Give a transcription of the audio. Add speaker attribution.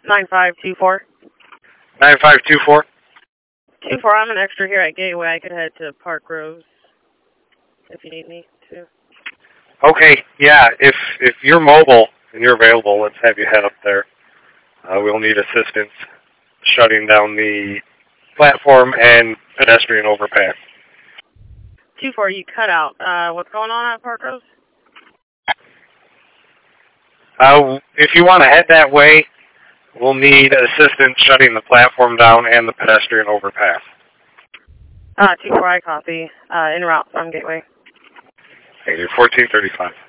Speaker 1: 9524.
Speaker 2: 9524?
Speaker 1: 24, I'm an extra here at Gateway. I could head to Park Groves if you need me to.
Speaker 2: Okay, yeah, if you're mobile and you're available, let's have you head up there. We'll need assistance shutting down the platform and pedestrian overpass.
Speaker 1: 24, you cut out. What's going on at Park Groves?
Speaker 2: If you want to head that way, we'll need assistance shutting the platform down and the pedestrian overpass.
Speaker 1: 24, I copy. En route from Gateway.
Speaker 2: Okay, you're 1435.